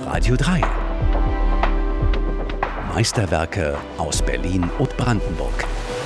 Radio 3. Meisterwerke aus Berlin und Brandenburg.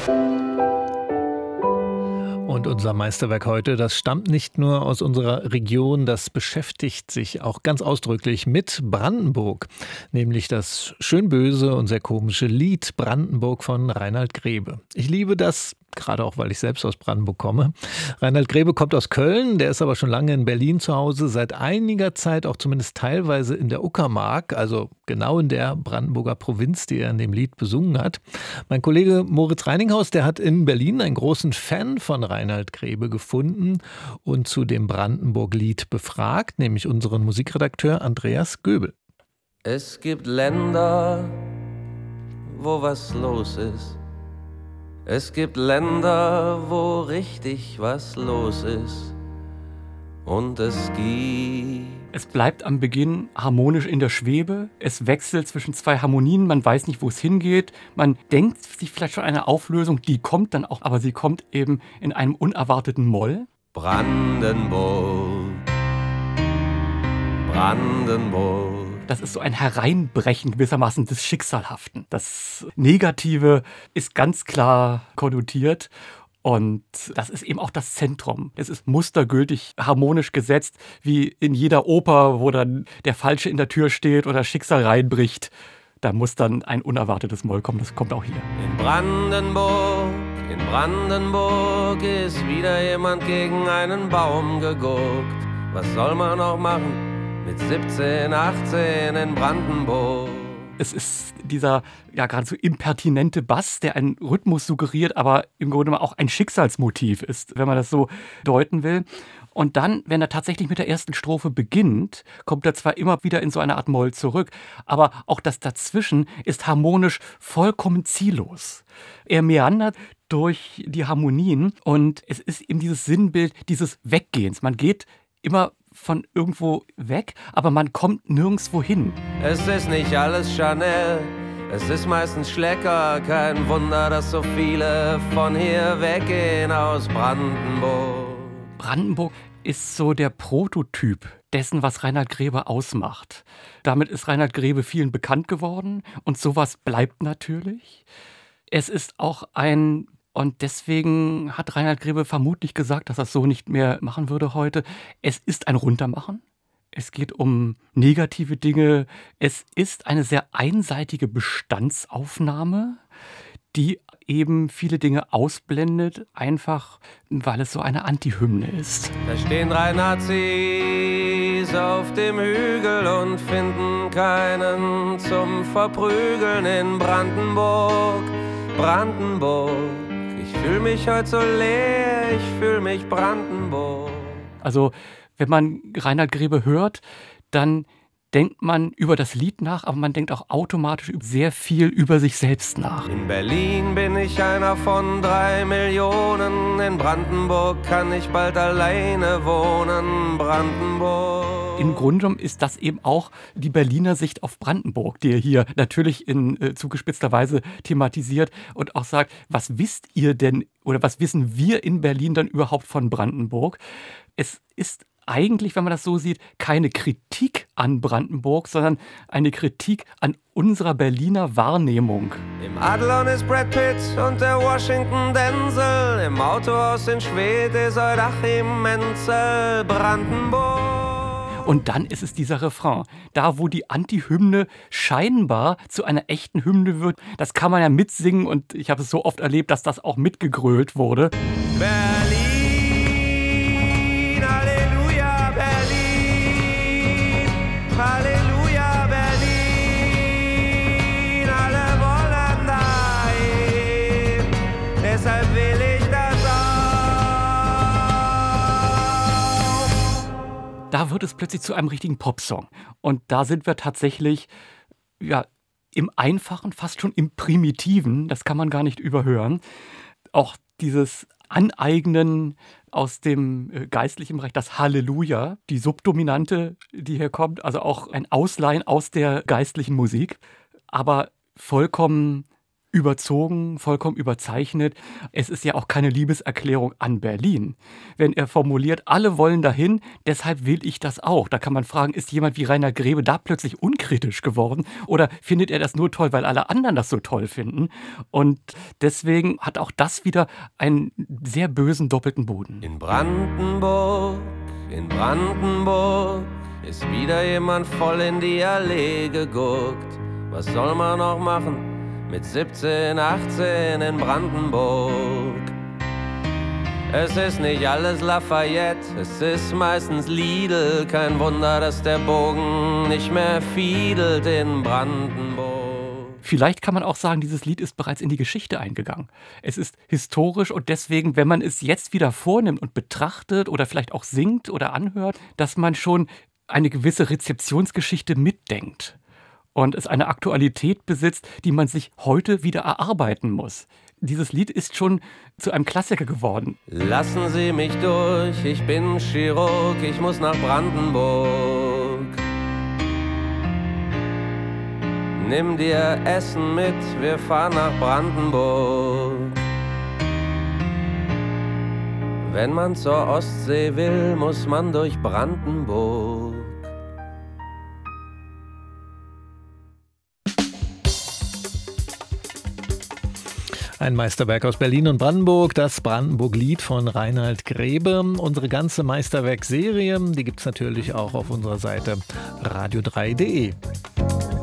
Und unser Meisterwerk heute, das stammt nicht nur aus unserer Region, das beschäftigt sich auch ganz ausdrücklich mit Brandenburg. Nämlich das schön böse und sehr komische Lied Brandenburg von Reinhard Grebe. Ich liebe das, gerade auch, weil ich selbst aus Brandenburg komme. Reinhard Grebe kommt aus Köln, der ist aber schon lange in Berlin zu Hause, seit einiger Zeit auch zumindest teilweise in der Uckermark, also genau in der Brandenburger Provinz, die er in dem Lied besungen hat. Mein Kollege Moritz Reininghaus, der hat in Berlin einen großen Fan von Reinhard Grebe gefunden und zu dem Brandenburg-Lied befragt, nämlich unseren Musikredakteur Andreas Göbel. Es gibt Länder, wo was los ist. Es gibt Länder, wo richtig was los ist. Und es gibt... Es bleibt am Beginn harmonisch in der Schwebe. Es wechselt zwischen zwei Harmonien. Man weiß nicht, wo es hingeht. Man denkt sich vielleicht schon eine Auflösung. Die kommt dann auch, aber sie kommt eben in einem unerwarteten Moll. Brandenburg, Brandenburg. Das ist so ein Hereinbrechen gewissermaßen des Schicksalhaften. Das Negative ist ganz klar konnotiert. Und das ist eben auch das Zentrum. Es ist mustergültig, harmonisch gesetzt, wie in jeder Oper, wo dann der Falsche in der Tür steht oder Schicksal reinbricht. Da muss dann ein unerwartetes Moll kommen. Das kommt auch hier. In Brandenburg ist wieder jemand gegen einen Baum geguckt. Was soll man noch machen? Mit 17, 18 in Brandenburg. Es ist dieser geradezu impertinente Bass, der einen Rhythmus suggeriert, aber im Grunde auch ein Schicksalsmotiv ist, wenn man das so deuten will. Und dann, wenn er tatsächlich mit der ersten Strophe beginnt, kommt er zwar immer wieder in so eine Art Moll zurück, aber auch das Dazwischen ist harmonisch vollkommen ziellos. Er meandert durch die Harmonien und es ist eben dieses Sinnbild dieses Weggehens. Man geht immer von irgendwo weg, aber man kommt nirgendwo hin. Es ist nicht alles Chanel, es ist meistens Schlecker. Kein Wunder, dass so viele von hier weggehen aus Brandenburg. Brandenburg ist so der Prototyp dessen, was Reinhard Grebe ausmacht. Damit ist Reinhard Grebe vielen bekannt geworden und sowas bleibt natürlich. Es ist auch und deswegen hat Reinhard Grebe vermutlich gesagt, dass er es so nicht mehr machen würde heute. Es ist ein Runtermachen. Es geht um negative Dinge. Es ist eine sehr einseitige Bestandsaufnahme, die eben viele Dinge ausblendet, einfach weil es so eine Antihymne ist. Da stehen 3 Nazis auf dem Hügel und finden keinen zum Verprügeln in Brandenburg. Brandenburg. Ich fühle mich heute so leer, ich fühle mich Brandenburg. Also, wenn man Reinhard Grebe hört, dann denkt man über das Lied nach, aber man denkt auch automatisch sehr viel über sich selbst nach. In Berlin bin ich einer von 3 Millionen, in Brandenburg kann ich bald alleine wohnen, Brandenburg. Im Grunde genommen ist das eben auch die Berliner Sicht auf Brandenburg, die er hier natürlich in zugespitzter Weise thematisiert und auch sagt, was wisst ihr denn oder was wissen wir in Berlin dann überhaupt von Brandenburg? Es ist eigentlich, wenn man das so sieht, keine Kritik an Brandenburg, sondern eine Kritik an unserer Berliner Wahrnehmung. Im Adlon ist Brad Pitt und der Washington Denzel. Im Autohaus in Schwedt ist Euachim Menzel, Brandenburg. Und dann ist es dieser Refrain. Da, wo die Antihymne scheinbar zu einer echten Hymne wird, das kann man ja mitsingen und ich habe es so oft erlebt, dass das auch mitgegrölt wurde. Berlin. Halleluja, Berlin, alle wollen dahin, deshalb will ich das auch. Da wird es plötzlich zu einem richtigen Popsong. Und da sind wir tatsächlich, im Einfachen, fast schon im Primitiven, das kann man gar nicht überhören. Auch dieses Aneignen aus dem geistlichen Bereich, das Halleluja, die Subdominante, die hier kommt, also auch ein Ausleihen aus der geistlichen Musik, aber vollkommen überzogen, vollkommen überzeichnet. Es ist ja auch keine Liebeserklärung an Berlin. Wenn er formuliert, alle wollen dahin, deshalb will ich das auch. Da kann man fragen, ist jemand wie Reinhard Grebe da plötzlich unkritisch geworden? Oder findet er das nur toll, weil alle anderen das so toll finden? Und deswegen hat auch das wieder einen sehr bösen doppelten Boden. In Brandenburg ist wieder jemand voll in die Allee geguckt. Was soll man noch machen? Mit 17, 18 in Brandenburg. Es ist nicht alles Lafayette, es ist meistens Lidl. Kein Wunder, dass der Bogen nicht mehr fiedelt in Brandenburg. Vielleicht kann man auch sagen, dieses Lied ist bereits in die Geschichte eingegangen. Es ist historisch und deswegen, wenn man es jetzt wieder vornimmt und betrachtet oder vielleicht auch singt oder anhört, dass man schon eine gewisse Rezeptionsgeschichte mitdenkt. Und es eine Aktualität besitzt, die man sich heute wieder erarbeiten muss. Dieses Lied ist schon zu einem Klassiker geworden. Lassen Sie mich durch, ich bin Chirurg, ich muss nach Brandenburg. Nimm dir Essen mit, wir fahren nach Brandenburg. Wenn man zur Ostsee will, muss man durch Brandenburg. Ein Meisterwerk aus Berlin und Brandenburg, das Brandenburg-Lied von Reinhard Grebe. Unsere ganze Meisterwerk-Serie, die gibt es natürlich auch auf unserer Seite radio3.de.